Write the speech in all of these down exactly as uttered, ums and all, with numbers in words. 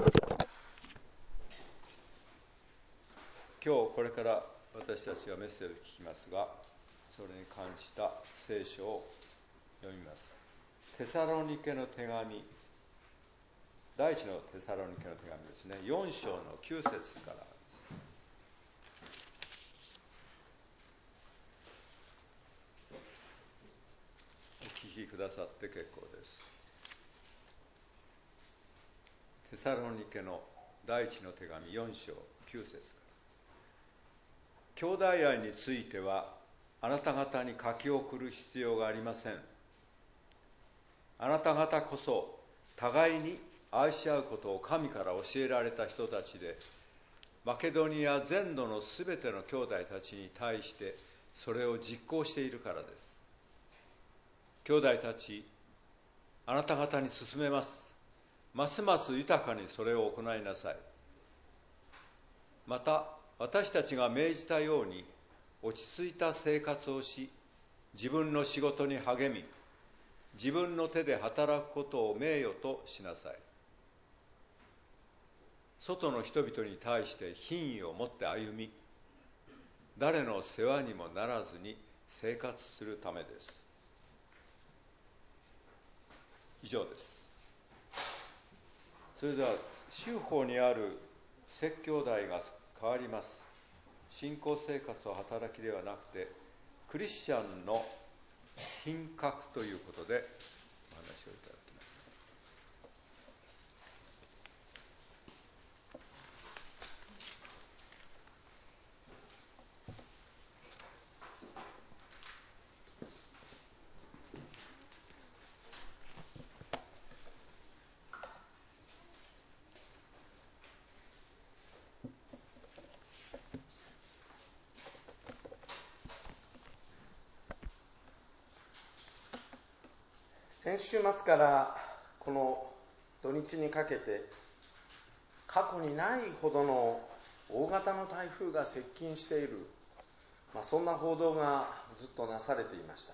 今日これから私たちがメッセージを聞きますが、それに関した聖書を読みます。テサロニケの手紙、第一のテサロニケの手紙ですね、よん章のきゅう節からです。お聞きくださって結構です。テサロニケの第一の手紙よん章きゅう節から。兄弟愛についてはあなた方に書き送る必要がありません。あなた方こそ互いに愛し合うことを神から教えられた人たちで、マケドニア全土のすべての兄弟たちに対してそれを実行しているからです。兄弟たち、あなた方に勧めます。ますます豊かにそれを行いなさい。また私たちが命じたように落ち着いた生活をし、自分の仕事に励み、自分の手で働くことを名誉としなさい。外の人々に対して品位を持って歩み、誰の世話にもならずに生活するためです。以上です。それでは州法にある説教題が変わります。信仰生活は働きではなくて、クリスチャンの品格ということでお話をいただきます。 先週末からこの土日にかけて、過去にないほどの大型の台風が接近している、まあ、そんな報道がずっとなされていました。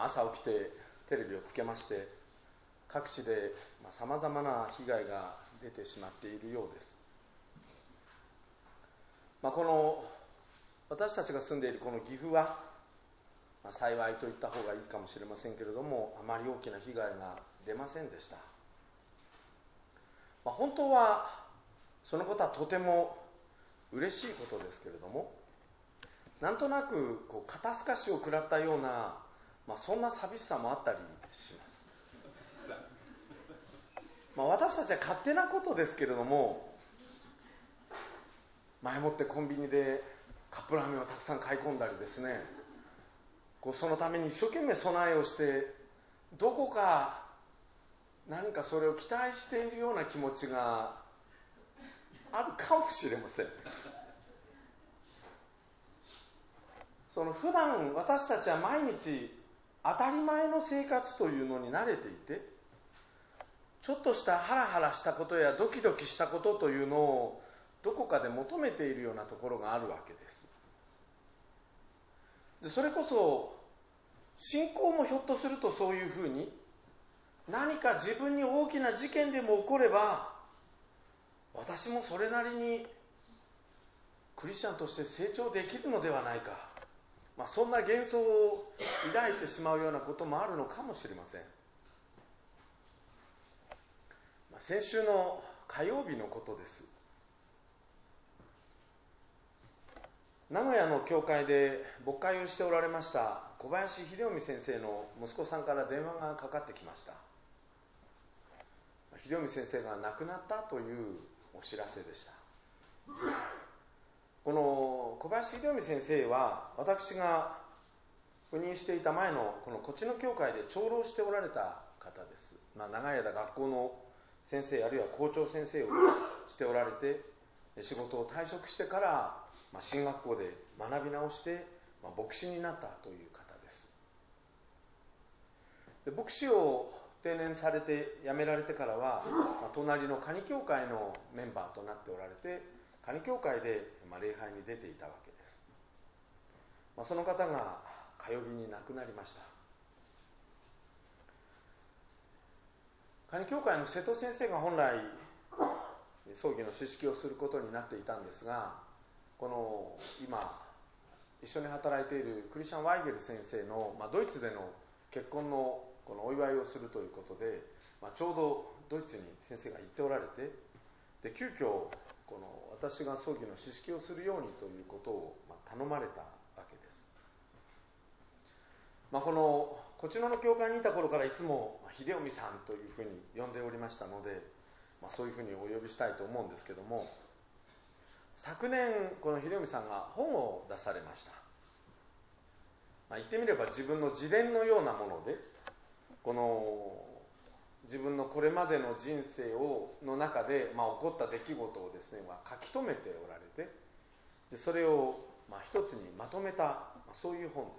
朝起きてテレビをつけまして、各地でさまざまな被害が出てしまっているようです。まあ、この私たちが住んでいるこの岐阜は、まあ、幸いと言った方がいいかもしれませんけれども、あまり大きな被害が出ませんでした。まあ、本当はそのことはとても嬉しいことですけれども、なんとなくこう肩透かしを食らったような、まあ、そんな寂しさもあったりします。まあ、私たちは勝手なことですけれども、前もってコンビニでカップラーメンをたくさん買い込んだりですね、こうそのために一生懸命備えをして、どこか何かそれを期待しているような気持ちがあるかもしれません。その普段私たちは毎日当たり前の生活というのに慣れていて、ちょっとしたハラハラしたことやドキドキしたことというのをどこかで求めているようなところがあるわけです。でそれこそ信仰もひょっとするとそういうふうに、何か自分に大きな事件でも起これば、私もそれなりにクリスチャンとして成長できるのではないか、まあ、そんな幻想を抱いてしまうようなこともあるのかもしれません。まあ、先週の火曜日のことです。名古屋の教会で牧会をしておられました小林秀臣先生の息子さんから電話がかかってきました。秀臣先生が亡くなったというお知らせでした。この小林秀臣先生は、私が赴任していた前のこのこっちの教会で長老しておられた方です。まあ、長い間学校の先生あるいは校長先生をしておられて、仕事を退職してからまあ、進学校で学び直して、まあ、牧師になったという方です。で牧師を定年されて辞められてからは、まあ、隣のカニ教会のメンバーとなっておられて、カニ教会で、まあ、礼拝に出ていたわけです。まあ、その方が火曜日に亡くなりました。 カニ教会の瀬戸先生が本来葬儀の指揮をすることになっていたんですが、この今一緒に働いているクリスチャン・ワイゲル先生の、まあ、ドイツでの結婚のこのお祝いをするということで、まあ、ちょうどドイツに先生が行っておられて、で急遽この私が葬儀の指揮をするようにということを、まあ、頼まれたわけです。まあ、このこちらの教会にいた頃からいつも秀臣さんというふうに呼んでおりましたので、まあ、そういうふうにお呼びしたいと思うんですけども、昨年この秀臣さんが本を出されました。まあ、言ってみれば自分の自伝のようなもので、この自分のこれまでの人生をの中で、まあ、起こった出来事をですね、まあ、書き留めておられて、でそれをまあ一つにまとめた、まあ、そういう本です。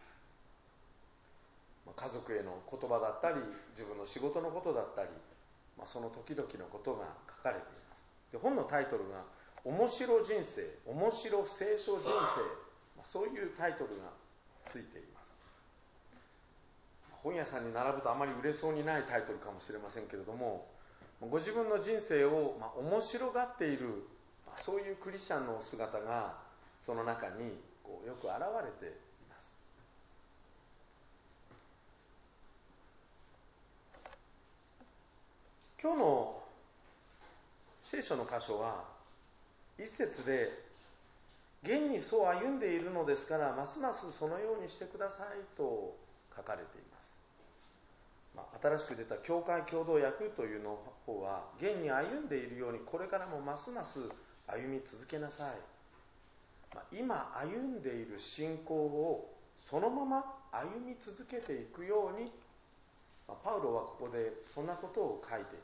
まあ、家族への言葉だったり、自分の仕事のことだったり、まあ、その時々のことが書かれています。で本のタイトルが面白人生、面白聖書人生、まあ、そういうタイトルがついています。本屋さんに並ぶとあまり売れそうにないタイトルかもしれませんけれども、ご自分の人生をまあ面白がっている、まあ、そういうクリスチャンの姿がその中にこうよく現れています。今日の聖書の箇所は一節で、現にそう歩んでいるのですからますますそのようにしてくださいと書かれています。まあ、新しく出た教会共同訳というの方は、現に歩んでいるようにこれからもますます歩み続けなさい、まあ、今歩んでいる信仰をそのまま歩み続けていくように、まあ、パウロはここでそんなことを書いています。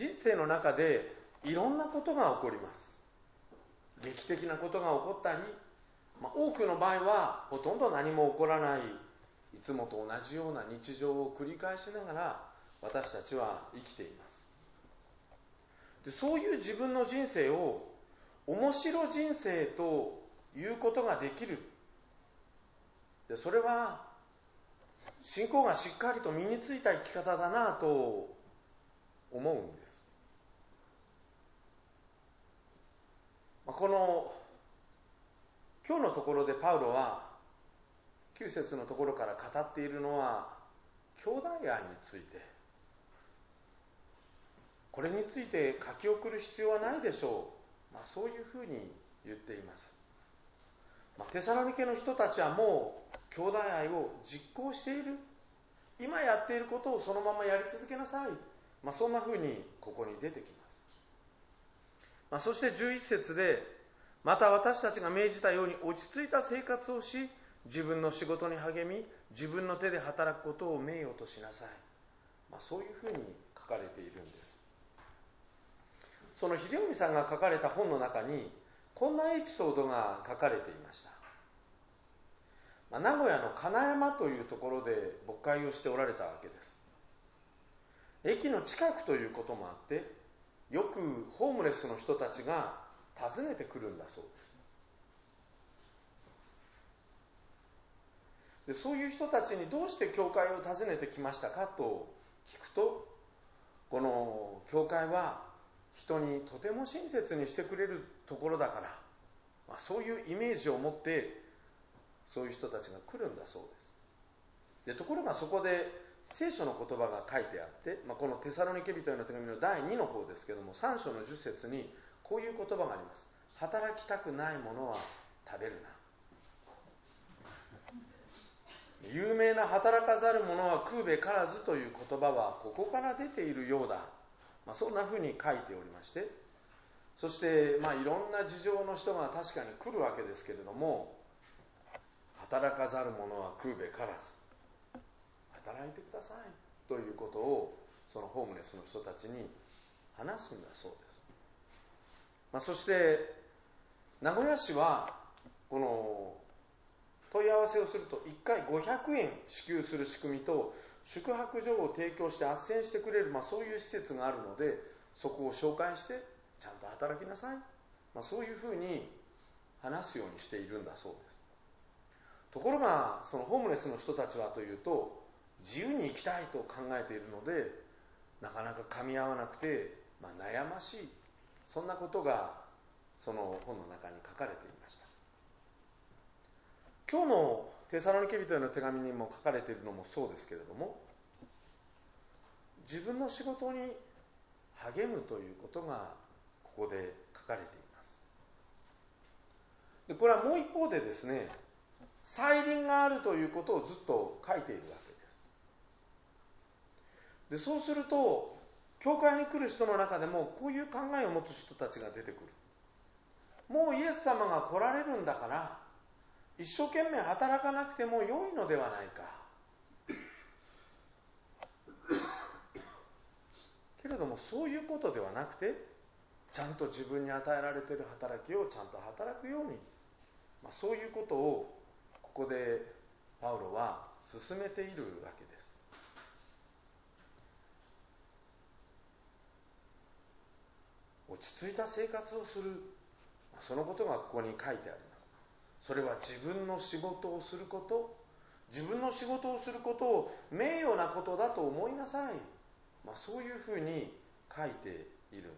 人生の中でいろんなことが起こります。劇的なことが起こったり、まあ、多くの場合はほとんど何も起こらない、いつもと同じような日常を繰り返しながら私たちは生きています。でそういう自分の人生を面白人生ということができる。でそれは信仰がしっかりと身についた生き方だなと思うんです。この今日のところでパウロはきゅう節のところから語っているのは兄弟愛について、これについて書き送る必要はないでしょう、まあ、そういうふうに言っています。まあ、テサロニケの人たちはもう兄弟愛を実行している、今やっていることをそのままやり続けなさい、まあ、そんなふうにここに出てきます。まあ、そしてじゅういち節で、また私たちが命じたように落ち着いた生活をし、自分の仕事に励み、自分の手で働くことを名誉としなさい、まあ、そういうふうに書かれているんです。その秀臣さんが書かれた本の中にこんなエピソードが書かれていました。まあ、名古屋の金山というところで牧会をしておられたわけです。駅の近くということもあって、よくホームレスの人たちが訪ねてくるんだそうです。でそういう人たちにどうして教会を訪ねてきましたかと聞くと、この教会は人にとても親切にしてくれるところだから、まあ、そういうイメージを持ってそういう人たちが来るんだそうです。でところがそこで聖書の言葉が書いてあって、まあ、このテサロニケ人への手紙のだいにの方ですけども、さん章のじゅっ節にこういう言葉があります。働きたくないものは食べるな。有名な働かざる者は食うべからずという言葉はここから出ているようだ、まあ、そんなふうに書いておりまして、そして、まあ、いろんな事情の人が確かに来るわけですけれども、働かざる者は食うべからず、働いてくださいということをそのホームレスの人たちに話すんだそうです。まあ、そして名古屋市はこの問い合わせをするといっかいごひゃくえん支給する仕組みと宿泊所を提供して斡旋してくれる、まあ、そういう施設があるので、そこを紹介してちゃんと働きなさい、まあ、そういうふうに話すようにしているんだそうです。ところがそのホームレスの人たちはというと、 自由に生きたいと考えているので、なかなか噛み合わなくて、まあ、悩ましい、そんなことがその本の中に書かれていました。今日のテサロニケ人への手紙にも書かれているのもそうですけれども、自分の仕事に励むということがここで書かれています。でこれはもう一方でですね、再臨があるということをずっと書いているわけです。でそうすると、教会に来る人の中でもこういう考えを持つ人たちが出てくる。もうイエス様が来られるんだから、一生懸命働かなくても良いのではないか。けれどもそういうことではなくて、ちゃんと自分に与えられている働きをちゃんと働くように、まあ、そういうことをここでパウロは進めているわけです。落ち着いた生活をする、そのことがここに書いてあります。それは自分の仕事をすること、自分の仕事をすることを名誉なことだと思いなさい、まあ、そういうふうに書いているんです。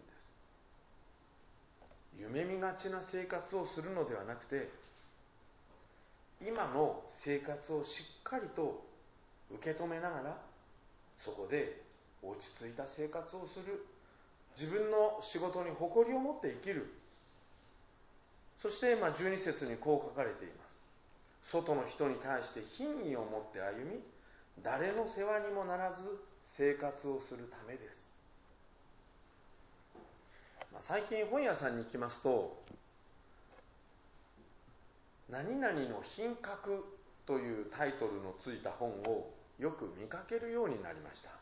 夢見がちな生活をするのではなくて、今の生活をしっかりと受け止めながら、そこで落ち着いた生活をする、自分の仕事に誇りを持って生きる。そしてまあじゅうに節にこう書かれています。外の人に対して品位を持って歩み、誰の世話にもならず生活をするためです。まあ、最近本屋さんに行きますと、何々の品格というタイトルのついた本をよく見かけるようになりました。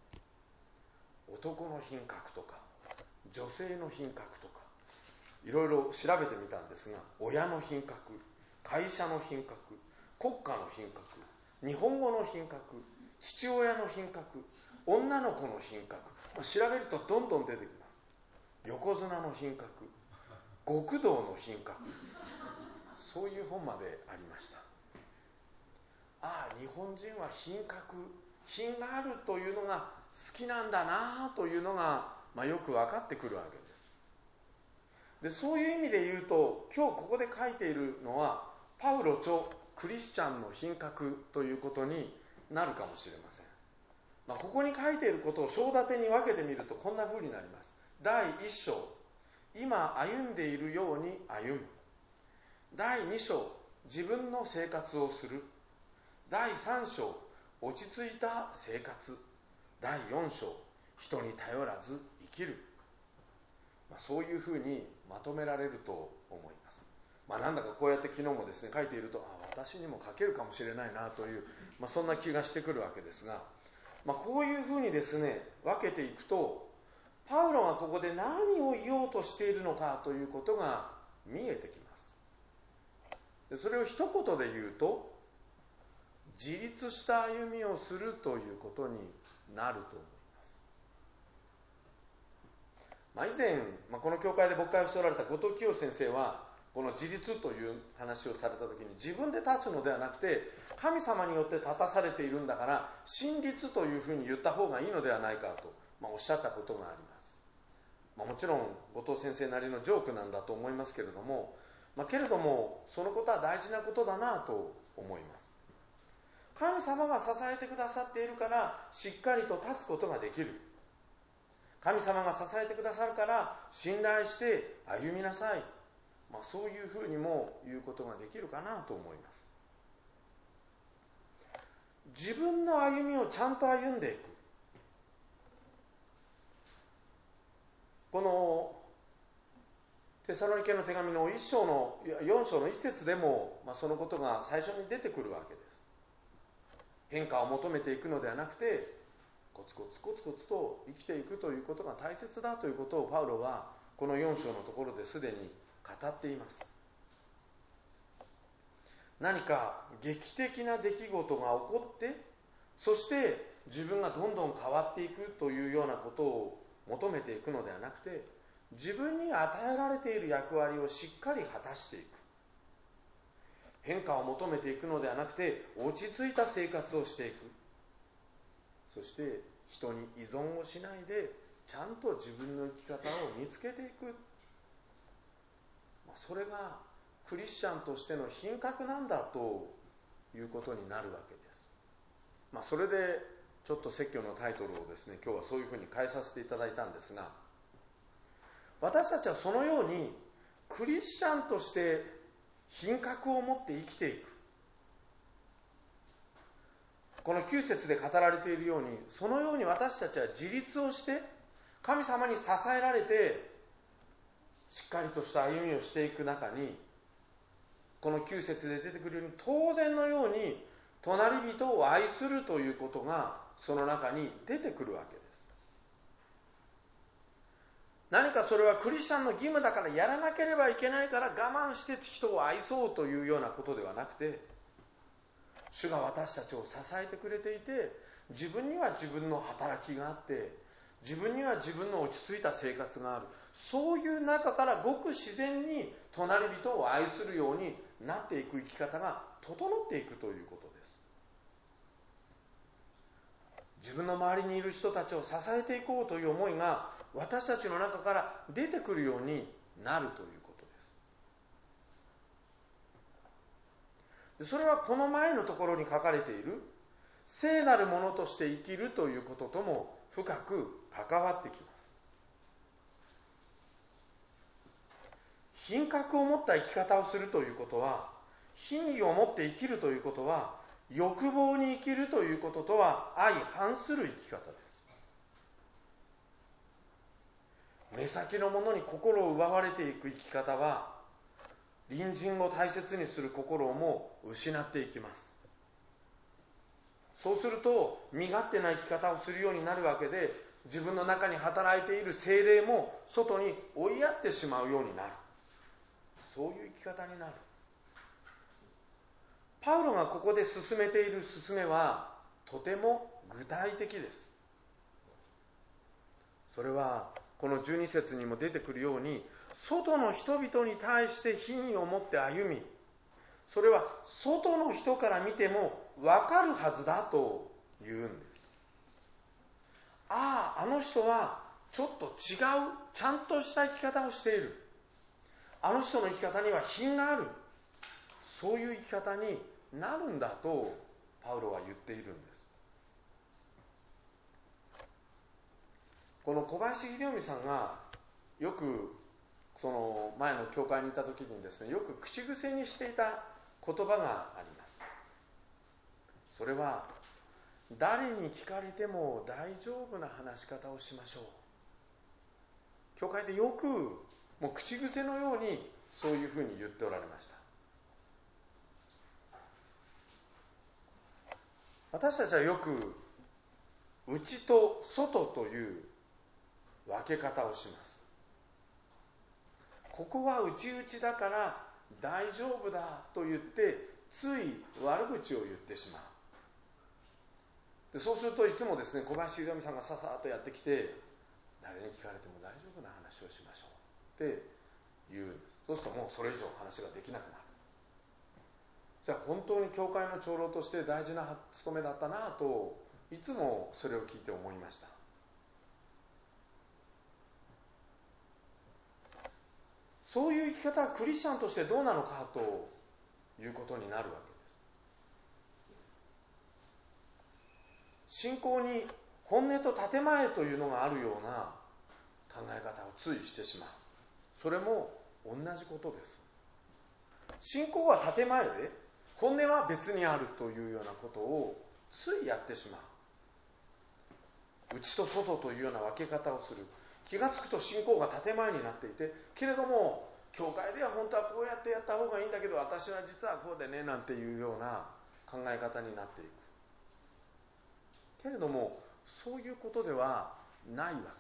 男の品格とか女性の品格とかいろいろ調べてみたんですが、親の品格、会社の品格、国家の品格、日本語の品格、父親の品格、女の子の品格、調べるとどんどん出てきます。横綱の品格、極道の品格、そういう本までありました。ああ、日本人は品格、品があるというのが好きなんだなというのが、まあ、よく分かってくるわけです。でそういう意味で言うと、今日ここで書いているのはパウロ著クリスチャンの品格ということになるかもしれません。まあ、ここに書いていることを章立てに分けてみるとこんな風になります。だいいっ章、今歩んでいるように歩む。だいに章、自分の生活をする。だいさん章、落ち着いた生活。だいよん章、人に頼らず生きる。まあ、そういうふうにまとめられると思います。まあ、なんだかこうやって昨日もですね書いていると、あ、私にも書けるかもしれないなという、まあ、そんな気がしてくるわけですが、まあ、こういうふうにですね分けていくと、パウロがここで何を言おうとしているのかということが見えてきます。でそれを一言で言うと、自立した歩みをするということになると思います。まあ、以前、まあ、この教会で牧会をしておられた後藤清先生は、この自立という話をされたときに、自分で立つのではなくて神様によって立たされているんだから神立というふうに言った方がいいのではないかと、まあ、おっしゃったことがあります。まあ、もちろん後藤先生なりのジョークなんだと思いますけれども、まあ、けれどもそのことは大事なことだなと思います。神様が支えてくださっているからしっかりと立つことができる。神様が支えてくださるから信頼して歩みなさい。まあ、そういうふうにも言うことができるかなと思います。自分の歩みをちゃんと歩んでいく。このテサロニケの手紙のいっ章のよん章のいち節でも、まあ、そのことが最初に出てくるわけです。変化を求めていくのではなくて、コツコツコツコツと生きていくということが大切だということをパウロはこのよん章のところですでに語っています。何か劇的な出来事が起こって、そして自分がどんどん変わっていくというようなことを求めていくのではなくて、自分に与えられている役割をしっかり果たしていく。変化を求めていくのではなくて、落ち着いた生活をしていく。 そして人に依存をしないでちゃんと自分の生き方を見つけていく、それがクリスチャンとしての品格なんだということになるわけです。まあ、それでちょっと説教のタイトルをですね、今日はそういうふうに変えさせていただいたんですが、私たちはそのようにクリスチャンとして品格を持って生きていく、このきゅう節で語られているように、そのように私たちは自立をして神様に支えられてしっかりとした歩みをしていく中に、このきゅう節で出てくるように当然のように隣人を愛するということがその中に出てくるわけです。何かそれはクリスチャンの義務だからやらなければいけないから我慢して人を愛そうというようなことではなくて、主が私たちを支えてくれていて、自分には自分の働きがあって、自分には自分の落ち着いた生活がある、そういう中からごく自然に隣人を愛するようになっていく生き方が整っていくということです。自分の周りにいる人たちを支えていこうという思いが私たちの中から出てくるようになるということです。それはこの前のところに書かれている聖なるものとして生きるということとも深く関わってきます。品格を持った生き方をするということは、品位を持って生きるということは、欲望に生きるということとは相反する生き方です。目先のものに心を奪われていく生き方は、隣人を大切にする心をも失っていきます。そうすると身勝手な生き方をするようになるわけで、自分の中に働いている精霊も外に追いやってしまうようになる、そういう生き方になる。パウロがここで進めている進めはとても具体的です。それはこのじゅうに節にも出てくるように、外の人々に対して品位を持って歩み、それは外の人から見ても分かるはずだと言うんです。ああ、あの人はちょっと違う、ちゃんとした生き方をしている、あの人の生き方には品がある、そういう生き方になるんだとパウロは言っているんです。この小林秀臣さんがよくその前の教会にいた時にですね、よく口癖にしていた言葉があります。それは、誰に聞かれても大丈夫な話し方をしましょう。教会でよくもう口癖のようにそういうふうに言っておられました。私たちはよく内と外という分け方をします。ここは内々だから大丈夫だと言ってつい悪口を言ってしまう。でそうするといつもですね、小林秀美さんがささっとやってきて、誰に聞かれても大丈夫な話をしましょうって言うんです。そうするともうそれ以上話ができなくなる。じゃあ本当に教会の長老として大事な務めだったなといつもそれを聞いて思いました。そういう生き方はクリスチャンとしてどうなのかということになるわけです。信仰に本音と建前というのがあるような考え方をついしてしまう。それも同じことです。信仰は建前で、本音は別にあるというようなことをついやってしまう。内と外というような分け方をする。気がつくと信仰が建前になっていて、けれども教会では本当はこうやってやった方がいいんだけど、私は実はこうでねなんていうような考え方になっていく。けれどもそういうことではないわけです。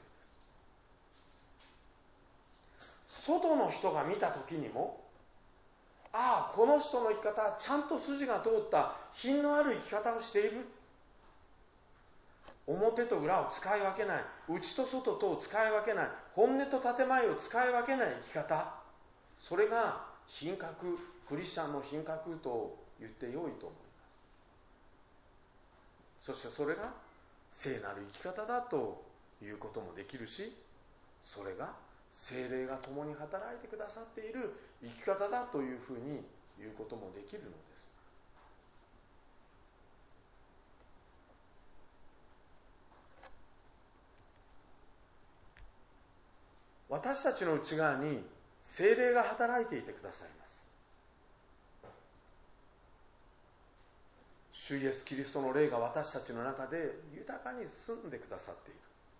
外の人が見た時にも、ああ、この人の生き方はちゃんと筋が通った品のある生き方をしている。表と裏を使い分けない、内と外とを使い分けない、本音と建前を使い分けない生き方、それが品格、クリスチャンの品格と言ってよいと思います。そしてそれが聖なる生き方だということもできるし、それが聖霊が共に働いてくださっている生き方だというふうに言うこともできるのです。私たちの内側に聖霊が働いていてくださいます。主イエスキリストの霊が私たちの中で豊かに住んでくださっている。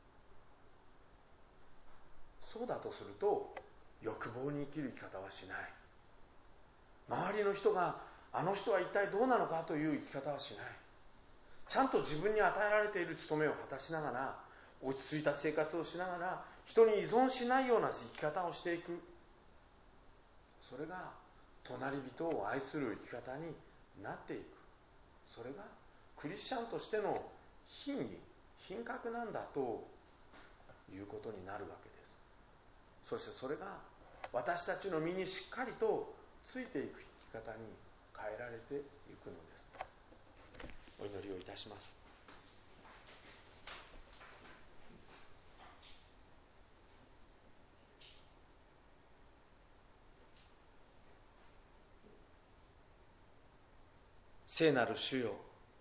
そうだとすると、欲望に生きる生き方はしない。周りの人があの人は一体どうなのかという生き方はしない。ちゃんと自分に与えられている務めを果たしながら、落ち着いた生活をしながら、人に依存しないような生き方をしていく。それが隣人を愛する生き方になっていく。それがクリスチャンとしての品位、品格なんだということになるわけです。そしてそれが私たちの身にしっかりとついていく生き方に変えられていくのです。お祈りをいたします。聖なる主よ、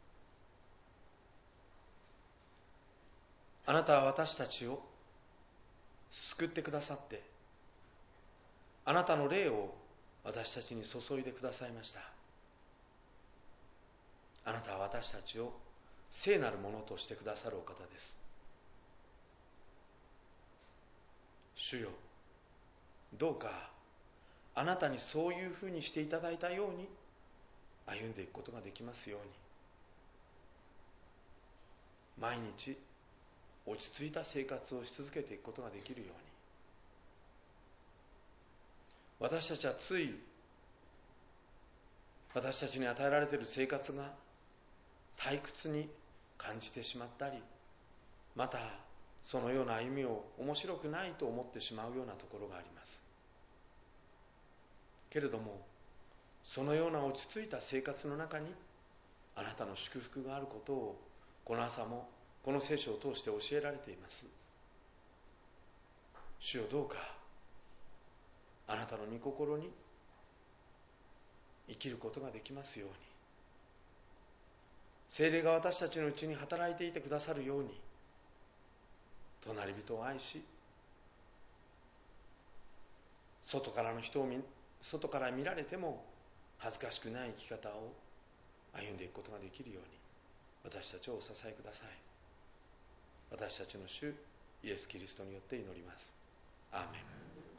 あなたは私たちを救ってくださって、あなたの霊を私たちに注いでくださいました。あなたは私たちを聖なるものとしてくださるお方です。主よ、どうかあなたにそういうふうにしていただいたように歩んでいくことができますように、毎日落ち着いた生活をし続けていくことができるように。私たちはつい私たちに与えられている生活が退屈に感じてしまったり、またそのような歩みを面白くないと思ってしまうようなところがあります。けれども、そのような落ち着いた生活の中にあなたの祝福があることを、この朝もこの聖書を通して教えられています。主よ、どうかあなたの御心に生きることができますように、聖霊が私たちのうちに働いていてくださるように、隣人を愛し、外からの人を見外から見られても恥ずかしくない生き方を歩んでいくことができるように、私たちをお支えください。私たちの主イエス・キリストによって祈ります。アーメン。